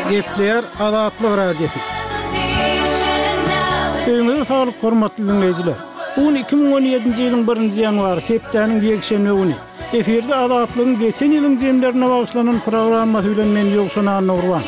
Gepler Azatlyk Radiosu. Öňüňizde sağlyk hormatly dinleýijiler. Bugün 2017-nji ýylyň 1-nji ýanwary hepdeniň ýekşenme güni. Eferde Azatlygyň geçen ýylyň jemlerine bagyşlanan programma bilen men ýokşanan Nurwan.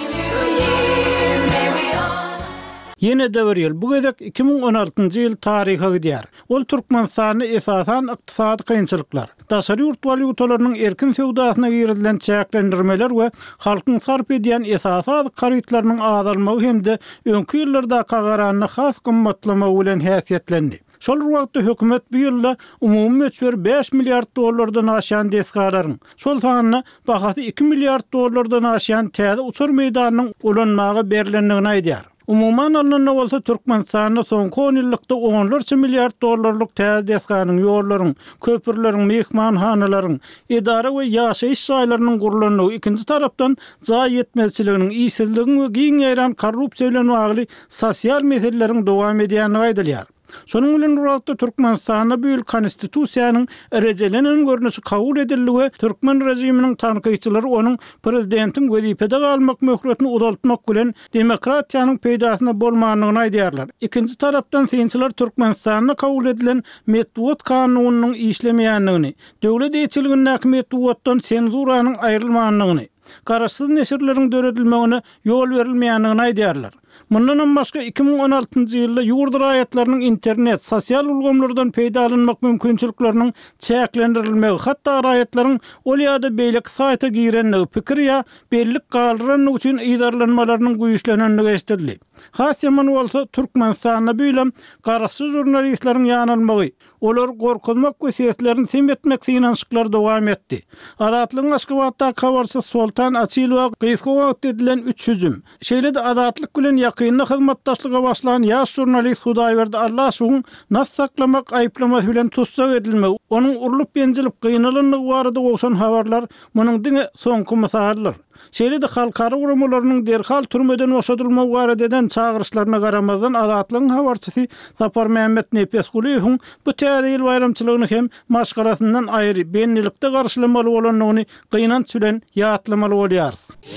Yine de bir yıl. Bu gedek 2016-njy ýyl taryha gidýär. Ol Türkmenistany esasan ykdysady kynçylyklar, daşary ýurt walutalarının erkin sewdasyna girilen çäklendirmeler we halkyň sarp edýän esasy garytlarynyň azalmagy hemde öňkü ýyllarda kagaranyny has gymmatlamagy bilen häsiýetlendi. Şol wagtda hökümet bu ýylda umumy möçber 5 milliard dollardan aşan desgalaryň, şol sanyny bahasy 2 milliard dollardan aşan täze uçur meýdanynyň ulanmagy berilendigini aýdýar. Umuman alnanda bolsa Türkmenistanyň soňky 10 ýyllykda 10 milliard dollarlyk täze desganyň, ýollaryň, köpürleriň, mehmanhanalaryň, idara we ýaşaýyş şaýlarynyň gurulanyny, ikinji tarapdan jaý ýetmezçiliginiň, işsizligiň we giň ýaran korrupsiýa bilen bagly sosial meseleleriň dowam edýänligi aýdylýar. Şonuň bilen wagtda Türkmenistanyň büyük konstitusiýanyň erejelenen görnüşi kabul edildi we Türkmen rejiminiň tanqyçylary onuň prezidentiň wezipede galmak möhletini uzaltmak bilen demokratiýanyň peýdasyna bolmanyny aýdýarlar. Ikinji tarapdan synçylar Türkmenistanyň kabul edilen Medwot kanunynyň işlemeýänligini, döwlet eýçiliginiň Medwotdan senzuranyň aýrylmanyny, garaşsyz neşirleriň döredilmegine ýol berilmeýänligini aýdýarlar. Mundan başga 2016-njy ýylda ýurt raýatlarynyň internet, sosial ulgamlardan peýda alynmak mümkinçilikleriniň çäklendirilmegi, hatda raýatlaryň ol ýa-da beýlek saýta girenligi, pikir ýa bellik galdyranlyk üçin idarlanmalarynyň güýçlenenligi eşitdi. Has ýaman bolsa Türkmenistanyň büýlem garaşsyz jurnalistleriň ýanylmagy, olar gorkunmak gösterlerini semetmek synanşyklar dowam etdi. Azatlygyň Aşgabatda kabarsyz Sultan Açylow gysga edilen 3 hüjüm. Şeýle-de azatlyk bilen ýakynly hyzmatdaşlyga başlanan ýaş jurnalist Hudaýberdi Allaşowyň nas saklamak aýplamasy bilen tutsak edilmegi, onuň urulup benjilip gynalanyny barada ogşan habarlar munyň diňe soňky mysallar. Şeýle-de halkara urumlarynyň derhal türmeden boşadylmagy barada eden çağırışlaryna garamazdan Azatlygyň habarçysy Sapar Mehmet Nepesguliýow bu täze ýyl bayramçylygyny hem maşgalasyndan aýry benlilikde garşylamaly bolanyny gynanç bilen ýatlamaly bolýar.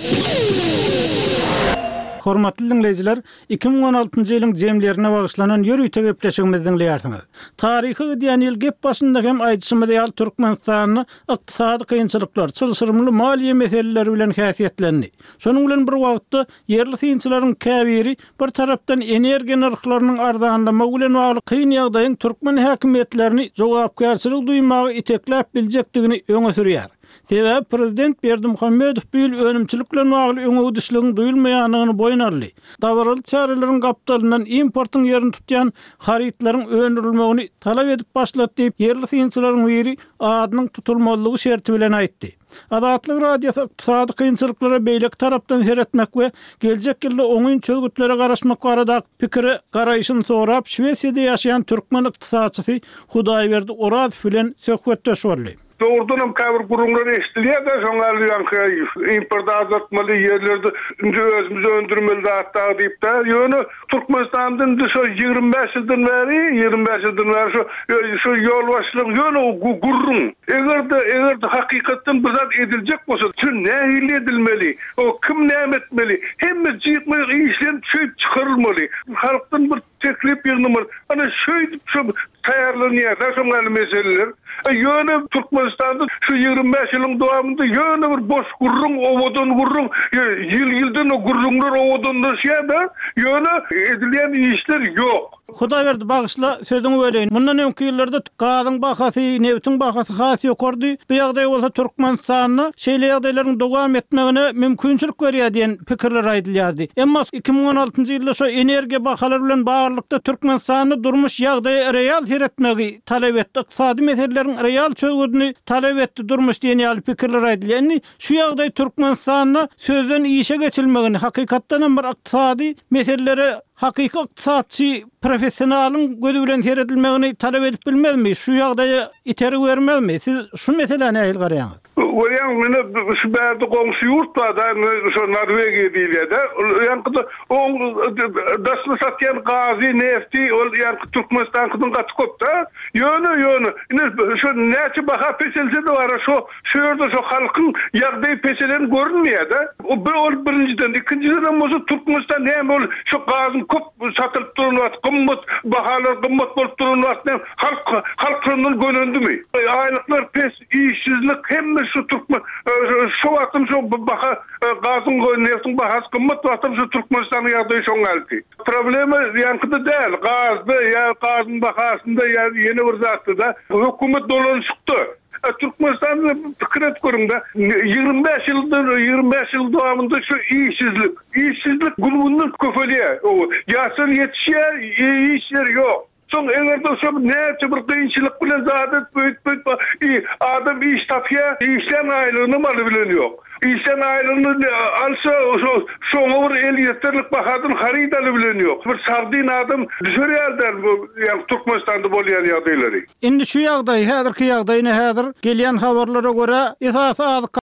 Hormatly dinleýijiler, 2016-njy ýylyň jemlerine bagyşlanan ýörüýte gepleşigimizi dinleýärsiňiz. Taryhy diýen ýyl gep başynda hem aýdyşymyzy ýaly Türkmenistanyň ykdysady kynçylyklar, çylşyrymly maliýe meseleleri bilen häsiýetlendi. Şonuň bilen bir wagtda ýerli synçylaryň käbiri bir tarapdan energiýa narhlarynyň arzanlamagy bilen bagly kyn ýagdaýyň Türkmen häkimetlerini jogapkärçilik duýmagy itekläp biljekdigini öňe sürýär. Sebäbi prezident Berdimuhammedow bu ýyl önümçilik bilen bagly öňe uduşlygyň duýulmaýanyny boýnarly. Dawaral çaralaryň gapdalyndan importyň ýerini tutýan harytlaryň öňürilmegini talap edip başlatdy diýip ýerli synçylaryň biri adynyň tutulmalygy şerti bilen aýtdy. Azatlyk radiosu ykdysady kynçylyklara beýlek tarapdan heretmek we geljek ýylda oňun çözgütlere garaşmak barada pikiri garaýyşyny sorap Şwesiýede ýaşaýan türkmen ykdysadçysy Hudaýberdi Oraz bilen söhbetdeşýärler. Doğrudan kabir kurumları eşitliyor da sonra import azaltmalı yerlerde özümüzü öndürmeli hatta deyip de yönü Türkmenistan'dan da 25 yıldan beri şu yol başlık yönü o gurrun. Eğer de hakikaten bizzat edilecek olsa tüm ne edilmeli, o kim ne etmeli, hem de çıkmayı işlem çıkarılmalı. Halktan bir teklif yığınımır. Hani şu tayarlanıyor da sonra meseleler. Yönü Türkmenistan'da şu 25 yılın devamında yönü bir boş gurrun, ovadan gurrun, yıldan o gurrunlar ovadan da yönü edilen işler yok. Hudaýberdi bagyşla sözüňi bereýin. Mundan öňkü ýyllarda gazyň bahasy, neftiň bahasy has ýokardy. Bu ýagdaý bolsa Türkmenistanyň şeýle ýagdaýlaryň dowam etmegine mümkinçilik berýär diýen pikirler aýdylýardy. Emma 2016-njy ýylda şu energiýa bahalary bilen baglykda Türkmenistanyň durmuş ýagdaýy real heretmegi talap etdi. Ykdysady meseleleriň real çözgüdini talap etdi durmuş diýen ýaly pikirler aýdylýar. Şu ýagdaý Türkmenistanyň sözden işe geçilmegini, hakykatdan bir ykdysady meselelere hakiki ykdysatçy professionalyň gözü bilen seredilmegini talap edip bilmezmi? Şu ýagdaýa iterik bermezmi? Siz şu meseleni nähil garaýaňyz? Oyan mene şu bärde goňşy ýurt barda, şu Norwegiýa diýilýär. Ýa-ni o dasly satýan gazy, nefti, ol ýa-ni Türkmenistan'dan gaty köp da. Ýöne. Ine şu näçe baha peşelse de bar, şu şeýerde şu halkyň ýagdaý peşelen görünmeýär da. O birinciden, ikinciden mozu Türkmenistan hem ol şu gazyň köp satylyp duran, gymmat bahalar gymmat bolup duran wagtda halkyň gönündümi? Aýlyklar pes, işsizlik hem şu Türkmen şu wagtym şu baha gazyň neftiň bahasy gymmat wagtym şu Türkmenistanyň ýagdaýy şoň geldi. Problema ýankyda däl, gazda ýa gazyň bahasynda ýa ýene bir zatda da hökümet dolanşykdy. Türkmenistan'da fikir etkiyorum da 25 yıl dowamında şu işsizlik gulgunun köfeliye. Ýasir yetişýär, işler yok. Soň egerde şu näçe bir kynçylyk bilen zadat büyük adam iş tapýar, işlen aýlygyny maly bilen yok. İşlen aýlygyny alsa şoňa bir el ýeterlik bahadyn harydaly bilen yok. Bir sagdyn adam düşürýärler bu Türkmenistanda bolýan ýagdaýlary. Indi şu ýagdaý, häzirki ýagdaýyny gelýän habarlara görä esasy